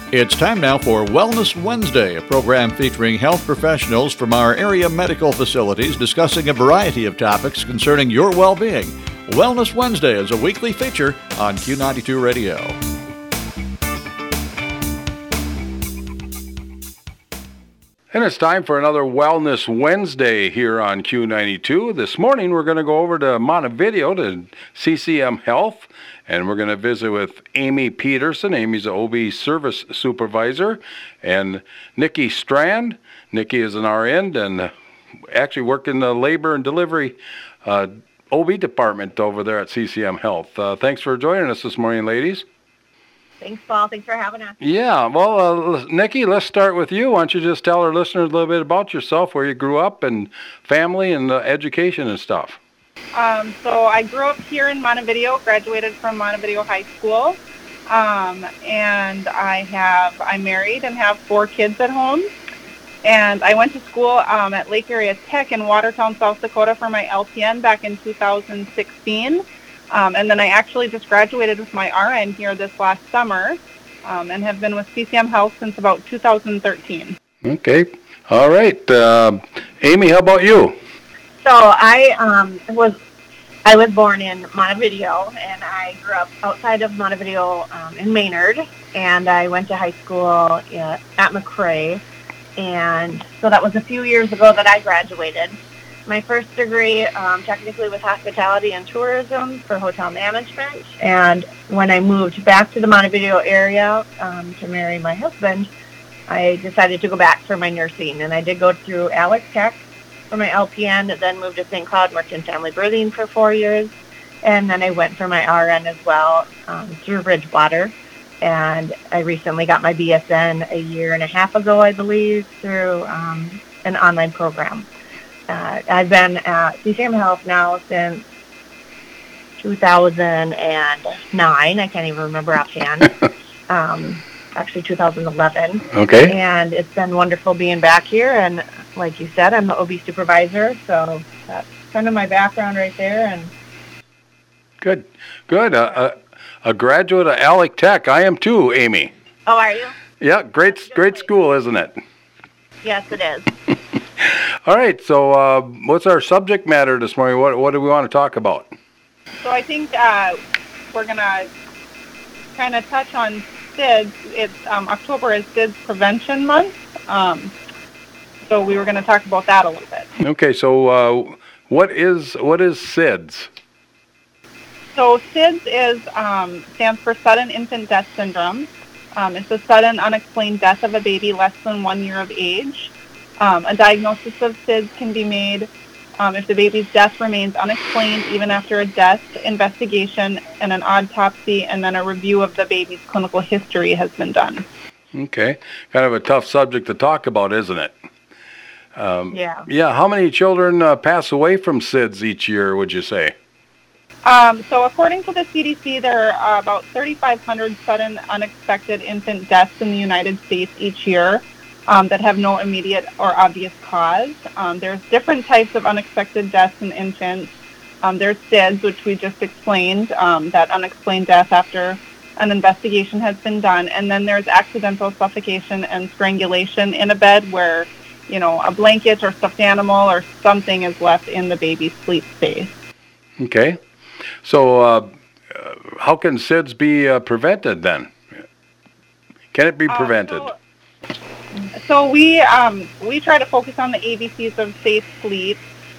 It's time now for Wellness Wednesday, a program featuring health professionals from our area medical facilities discussing a variety of topics concerning your well-being. Wellness Wednesday is a weekly feature on Q92 Radio. And it's time for another Wellness Wednesday here on Q92. This morning we're going to go over to Montevideo to CCM Health, and we're going to visit with Amy Peterson. Amy's the OB Service Supervisor, and Nikki Strand. Nikki is an RN and actually worked in the labor and delivery OB department over there at CCM Health. Thanks for joining us this morning, ladies. Thanks, Paul. Thanks for having us. Yeah, well, Nikki, let's start with you. Why don't you just tell our listeners a little bit about yourself, where you grew up, and family, and education and stuff. So I grew up here in Montevideo, graduated from Montevideo High School, and I'm married and have 4 kids at home. And I went to school at Lake Area Tech in Watertown, South Dakota for my LPN back in 2016. And then I actually just graduated with my RN here this last summer and have been with CCM Health since about 2013. Okay. All right. Amy, how about you? So I was born in Montevideo, and I grew up outside of Montevideo in Maynard, and I went to high school at McRae. And so that was a few years ago that I graduated. My first degree technically was hospitality and tourism for hotel management. And when I moved back to the Montevideo area to marry my husband, I decided to go back for my nursing. And I did go through Alex Tech for my LPN, then moved to St. Cloud, worked in family birthing for 4 years. And then I went for my RN as well through Bridgewater. And I recently got my BSN a year and a half ago, I believe, through an online program. I've been at CCM Health now since 2009. I can't even remember offhand. Actually, 2011. Okay. And it's been wonderful being back here. And like you said, I'm the OB supervisor, so that's kind of my background right there. And Good. A graduate of Alex Tech. I am too, Amy. Oh, are you? Yeah, great school, isn't it? Yes, it is. All right, so what's our subject matter this morning? What do we want to talk about? So I think we're going to kind of touch on SIDS. It's October is SIDS Prevention Month, so we were going to talk about that a little bit. Okay, so what is SIDS? So SIDS stands for Sudden Infant Death Syndrome. It's a sudden unexplained death of a baby less than 1 year of age. A diagnosis of SIDS can be made if the baby's death remains unexplained even after a death investigation and an autopsy, and then a review of the baby's clinical history has been done. Okay. Kind of a tough subject to talk about, isn't it? Yeah. Yeah, how many children pass away from SIDS each year, would you say? So according to the CDC, there are about 3,500 sudden unexpected infant deaths in the United States each year that have no immediate or obvious cause. There's different types of unexpected deaths in infants. There's SIDS, which we just explained, that unexplained death after an investigation has been done. And then there's accidental suffocation and strangulation in a bed where, a blanket or stuffed animal or something is left in the baby's sleep space. Okay. So how can SIDS be prevented then? Can it be prevented? So we try to focus on the ABCs of safe sleep.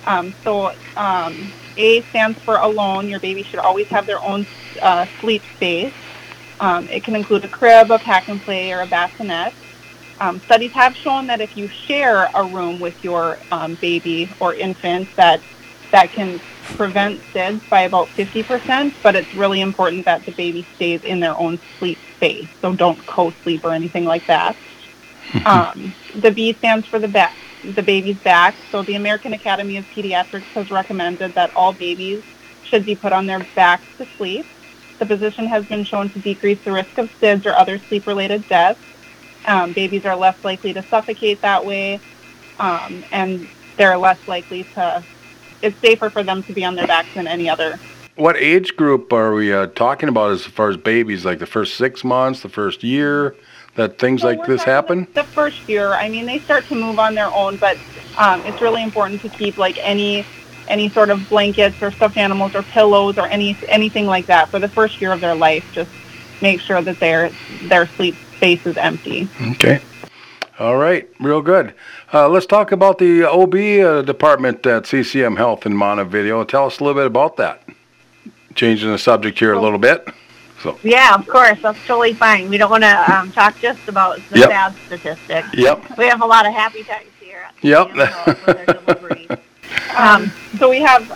A stands for alone. Your baby should always have their own sleep space. It can include a crib, a pack and play, or a bassinet. Studies have shown that if you share a room with your baby or infant, that can prevent SIDS by about 50%, but it's really important that the baby stays in their own sleep space, so don't co-sleep or anything like that. The B stands for the baby's back. So the American Academy of Pediatrics has recommended that all babies should be put on their backs to sleep. The position has been shown to decrease the risk of SIDS or other sleep-related deaths. Babies are less likely to suffocate that way, and they're less likely to, it's safer for them to be on their backs than any other what age group are we talking about as far as babies? Like the first 6 months, the first year, that things So like we're this talking happen? The first year, I mean, they start to move on their own, but it's really important to keep like any sort of blankets or stuffed animals or pillows or anything like that for the first year of their life. Just make sure that their sleep space is empty. Okay. All right. Real good. Let's talk about the OB department at CCM Health in Montevideo. Tell us a little bit about that. Changing the subject here a little bit. So. Yeah, of course. That's totally fine. We don't want to talk just about the sad statistics. Yep. We have a lot of happy times here at CCM Health with our delivery. So we have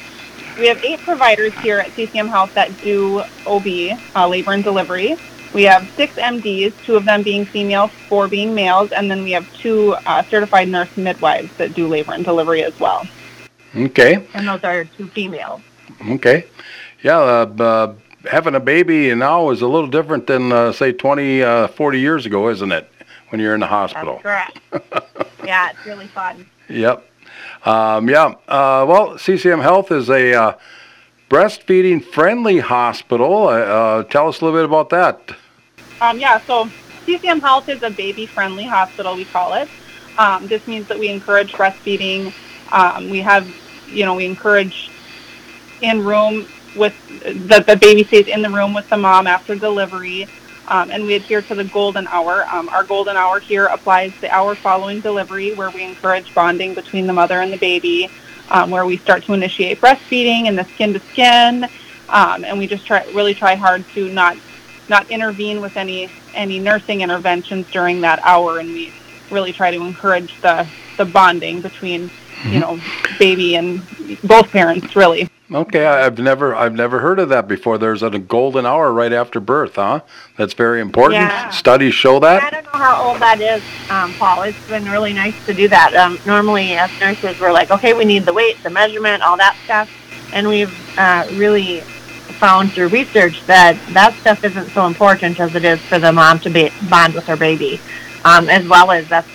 8 providers here at CCM Health that do OB, labor and delivery. We have 6 MDs, 2 of them being female, 4 being males, and then we have 2 certified nurse midwives that do labor and delivery as well. Okay. And those are 2 females. Okay. Yeah, having a baby now is a little different than, say, 20, 40 years ago, isn't it, when you're in the hospital? That's correct. Yeah, it's really fun. Yep. Well, CCM Health is a breastfeeding-friendly hospital. Tell us a little bit about that. So CCM Health is a baby-friendly hospital, we call it. This means that we encourage breastfeeding. We encourage in-room with the baby stays in the room with the mom after delivery, and we adhere to the golden hour. Our golden hour here applies the hour following delivery, where we encourage bonding between the mother and the baby, where we start to initiate breastfeeding and the skin to skin, and we just try hard to not intervene with any nursing interventions during that hour, and we really try to encourage the bonding between baby and both parents, really. Okay, I've never heard of that before. There's a golden hour right after birth, huh? That's very important. Yeah. Studies show that. I don't know how old that is, Paul. It's been really nice to do that. Normally, as nurses, we're like, okay, we need the weight, the measurement, all that stuff, and we've really found through research that stuff isn't so important as it is for the mom to bond with her baby, as well as that's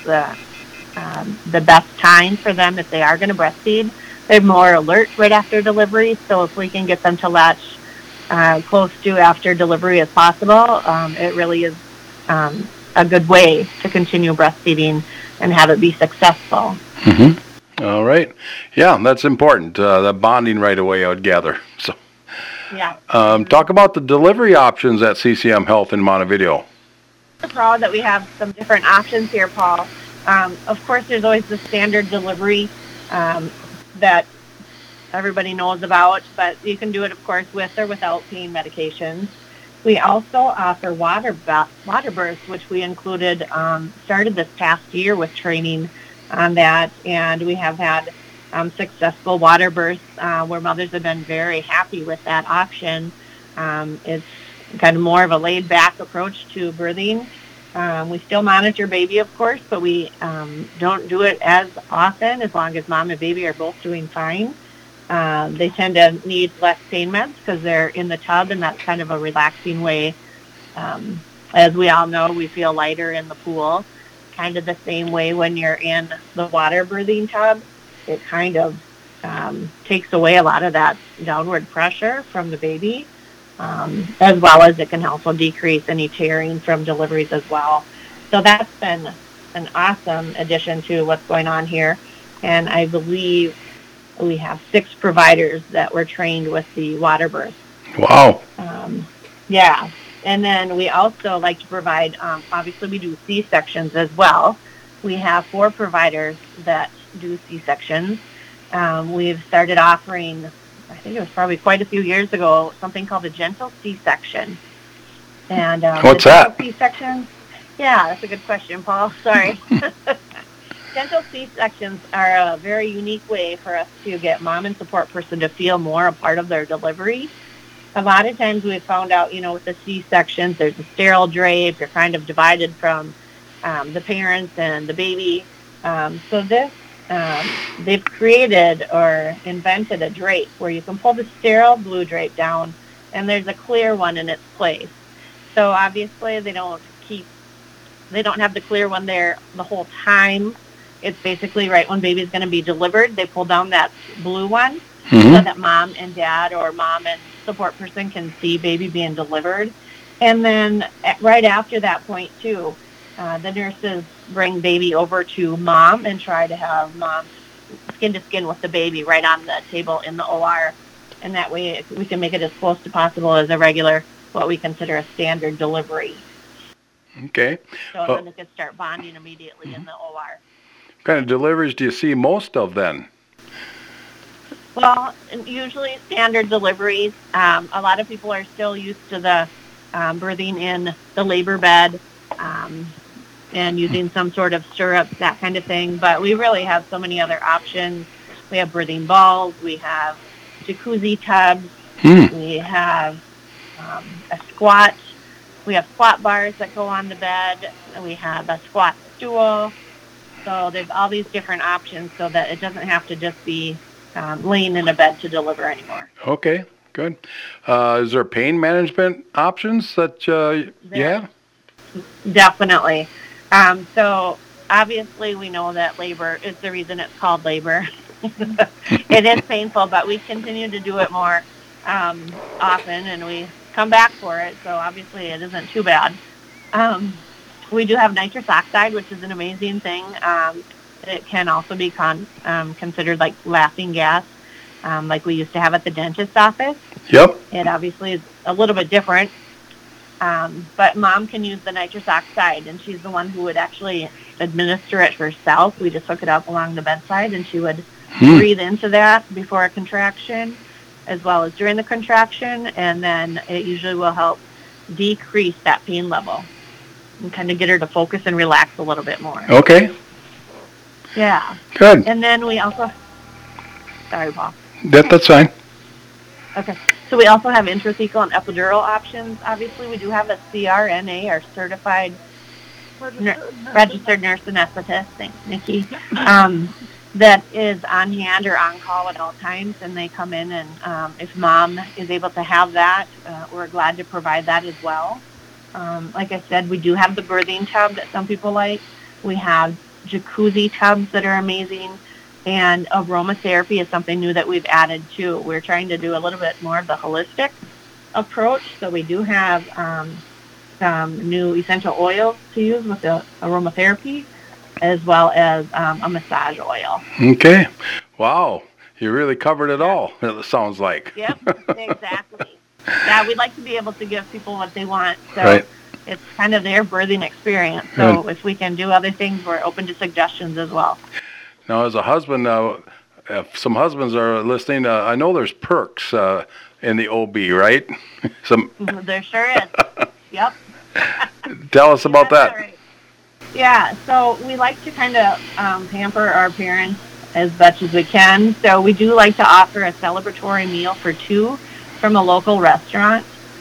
the best time for them if they are going to breastfeed. They're more alert right after delivery, so if we can get them to latch close to after delivery as possible, it really is a good way to continue breastfeeding and have it be successful. Mm-hmm. All right. Yeah, that's important. The bonding right away, I would gather. So. Yeah. Talk about the delivery options at CCM Health in Montevideo. I'm proud that we have some different options here, Paul. Of course, there's always the standard delivery that everybody knows about, but you can do it, of course, with or without pain medications. We also offer water births, which we started this past year with training on that, and we have had successful water births where mothers have been very happy with that option. It's kind of more of a laid-back approach to birthing. We still monitor baby, of course, but we don't do it as often as long as mom and baby are both doing fine. They tend to need less pain meds because they're in the tub, and that's kind of a relaxing way. As we all know, we feel lighter in the pool, kind of the same way when you're in the water birthing tub. It kind of takes away a lot of that downward pressure from the baby. As well as it can also decrease any tearing from deliveries as well. So that's been an awesome addition to what's going on here. And I believe we have 6 providers that were trained with the water birth. Wow. Yeah. And then we also like to provide, obviously we do C-sections as well. We have 4 providers that do C-sections. We've started offering, I think it was probably quite a few years ago, something called a gentle C-section. And what's that? C-section? Yeah, that's a good question, Paul. Sorry. Gentle C-sections are a very unique way for us to get mom and support person to feel more a part of their delivery. A lot of times we've found out, with the C-sections, there's a sterile drape. You're kind of divided from the parents and the baby. So this they've created or invented a drape where you can pull the sterile blue drape down and there's a clear one in its place. So obviously they don't have the clear one there the whole time. It's basically right when baby's going to be delivered, they pull down that blue one so that mom and dad or mom and support person can see baby being delivered. And then right after that point, too, the nurses bring baby over to mom and try to have mom skin to skin with the baby right on the table in the OR. And that way we can make it as close to possible as a regular, what we consider a standard delivery. Okay. So then they can start bonding immediately in the OR. What kind of deliveries do you see most of then? Well, usually standard deliveries. A lot of people are still used to the birthing in the labor bed and using some sort of stirrups, that kind of thing. But we really have so many other options. We have birthing balls. We have jacuzzi tubs. We have a squat. We have squat bars that go on the bed. We have a squat stool. So there's all these different options so that it doesn't have to just be laying in a bed to deliver anymore. Okay, good. Is there pain management options that you have? Definitely. So obviously we know that labor is the reason it's called labor. It is painful, but we continue to do it more often, and we come back for it, so obviously it isn't too bad. We do have nitrous oxide, which is an amazing thing. It can also be considered like laughing gas, like we used to have at the dentist's office. Yep. It obviously is a little bit different, but mom can use the nitrous oxide, and she's the one who would actually administer it herself. We just hook it up along the bedside, and she would breathe into that before a contraction, as well as during the contraction, and then it usually will help decrease that pain level and kind of get her to focus and relax a little bit more. Okay. Yeah. Good. And then we also, sorry, Paul. That's fine. Okay. So we also have intrathecal and epidural options. Obviously, we do have a CRNA, our certified registered nurse anesthetist. Thanks, Nikki. That is on hand or on call at all times, and they come in, and if mom is able to have that, we're glad to provide that as well. Like I said, we do have the birthing tub that some people like. We have jacuzzi tubs that are amazing, and aromatherapy is something new that we've added too. We're trying to do a little bit more of the holistic approach, so we do have some new essential oils to use with the aromatherapy, as well as a massage oil. Okay. Wow. You really covered it all, it sounds like. Yep, exactly. Yeah, we'd like to be able to give people what they want. So right. It's kind of their birthing experience. So if we can do other things, we're open to suggestions as well. Now, as a husband, if some husbands are listening, I know there's perks in the OB, right? There sure is. Yep. Tell us about that. Right. Yeah, so we like to kind of pamper our parents as much as we can. So we do like to offer a celebratory meal for two from a local restaurant.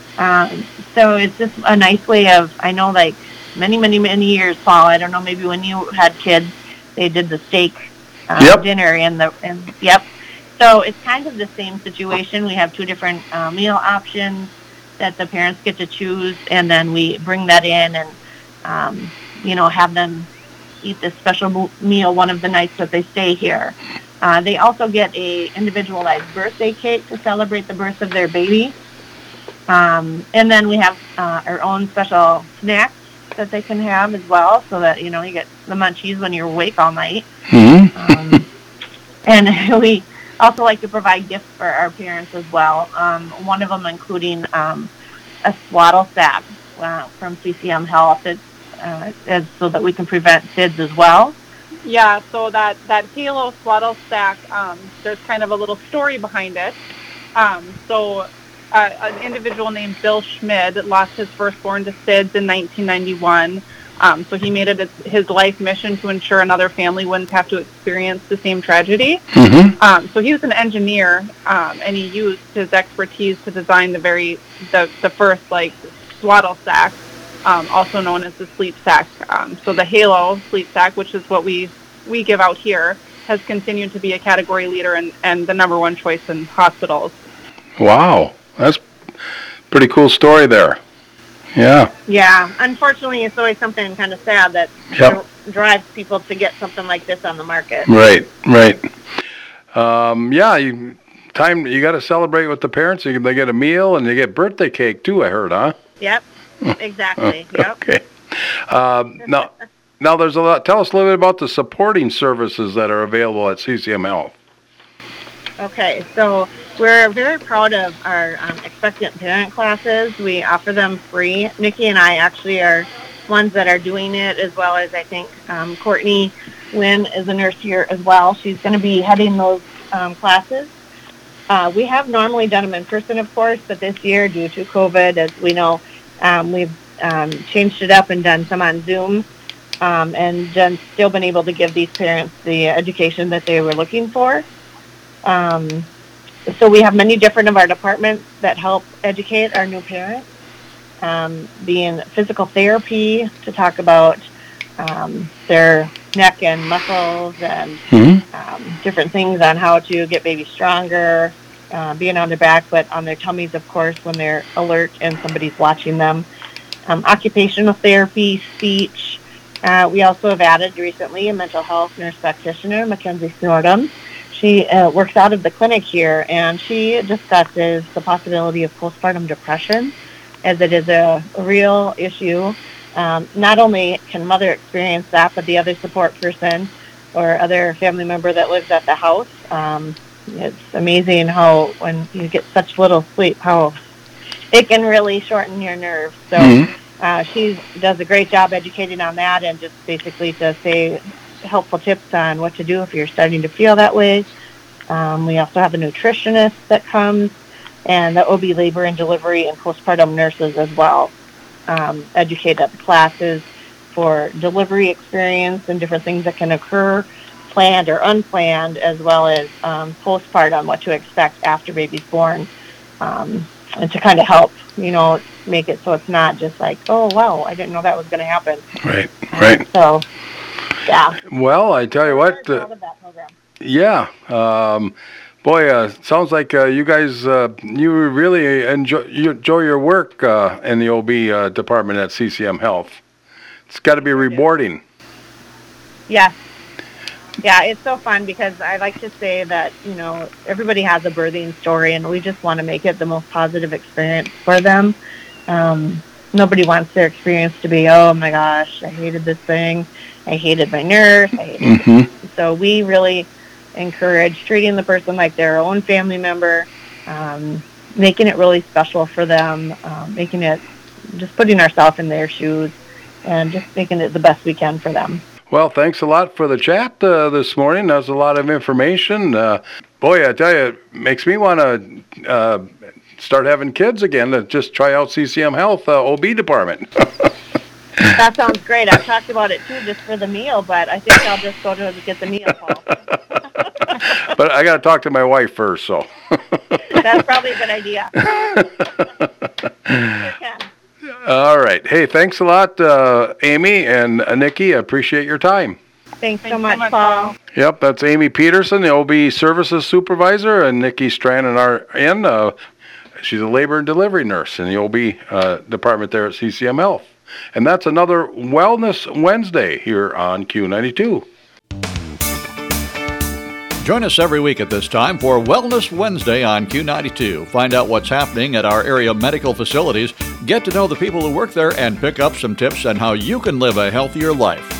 So it's just a nice way of, I know like many years, Paul, I don't know, maybe when you had kids, they did the steak dinner and yep. So it's kind of the same situation. We have two different meal options that the parents get to choose, and then we bring that in and, have them eat this special meal one of the nights that they stay here. They also get a individualized birthday cake to celebrate the birth of their baby. And then we have our own special snacks that they can have as well, so that, you get the munchies when you're awake all night. Mm-hmm. And we also like to provide gifts for our parents as well, one of them including a swaddle sack from CCM Health, so that we can prevent SIDS as well. Yeah, so that Halo swaddle sack, there's kind of a little story behind it. An individual named Bill Schmid lost his firstborn to SIDS in 1991. So he made it his life mission to ensure another family wouldn't have to experience the same tragedy. Mm-hmm. So he was an engineer, and he used his expertise to design the first swaddle sack, also known as the sleep sack. So the Halo sleep sack, which is what we give out here, has continued to be a category leader and the number one choice in hospitals. Wow, that's a pretty cool story there. Yeah. Yeah. Unfortunately, it's always something kind of sad that drives people to get something like this on the market. Right. Yeah. time you got to celebrate with the parents. They get a meal and they get birthday cake too, I heard, huh? Yep, exactly. Yep. Okay. Now there's a lot. Tell us a little bit about the supporting services that are available at CCM Health. Okay, so we're very proud of our expectant parent classes. We offer them free. Nikki and I actually are ones that are doing it, as well as I think Courtney Wynn is a nurse here as well. She's going to be heading those classes. We have normally done them in person, of course, but this year, due to COVID, as we know, we've changed it up and done some on Zoom, and then still been able to give these parents the education that they were looking for. So we have many different of our departments that help educate our new parents, being physical therapy to talk about their neck and muscles and different things on how to get babies stronger, being on their back, but on their tummies, of course, when they're alert and somebody's watching them. Occupational therapy, speech. We also have added recently a mental health nurse practitioner, Mackenzie Snordham. She works out of the clinic here, and she discusses the possibility of postpartum depression, as it is a real issue. Not only can mother experience that, but the other support person or other family member that lives at the house. It's amazing how when you get such little sleep, how it can really shorten your nerves. So she does a great job educating on that, and just basically to say helpful tips on what to do if you're starting to feel that way. We also have a nutritionist that comes, and the OB labor and delivery and postpartum nurses as well. Educate at the classes for delivery experience and different things that can occur, planned or unplanned, as well as postpartum, what to expect after baby's born, and to kind of help, make it so it's not just like, oh, wow, I didn't know that was going to happen. Right. So, yeah. Well, I tell you what. Yeah. Boy, sounds like you guys, you really enjoy your work in the OB department at CCM Health. It's got to be rewarding. Yeah. Yeah, it's so fun because I like to say that, everybody has a birthing story, and we just want to make it the most positive experience for them. Nobody wants their experience to be, oh my gosh, I hated this thing. I hated my nurse. So we really encourage treating the person like their own family member, making it really special for them, making it, just putting ourselves in their shoes, and just making it the best we can for them. Well, thanks a lot for the chat this morning. That was a lot of information. Boy, I tell you, it makes me want to start having kids again, to just try out CCM Health OB department. That sounds great. I've talked about it too, just for the meal, but I think I'll just go to get the meal, Paul. But I got to talk to my wife first, so. That's probably a good idea. All right. Hey, thanks a lot, Amy and Nikki. I appreciate your time. Thanks so much, Paul. Yep, that's Amy Peterson, the OB Services Supervisor, and Nikki Strand, she's a labor and delivery nurse in the OB department there at CCM Health. And that's another Wellness Wednesday here on Q92. Join us every week at this time for Wellness Wednesday on Q92. Find out what's happening at our area medical facilities, get to know the people who work there, and pick up some tips on how you can live a healthier life.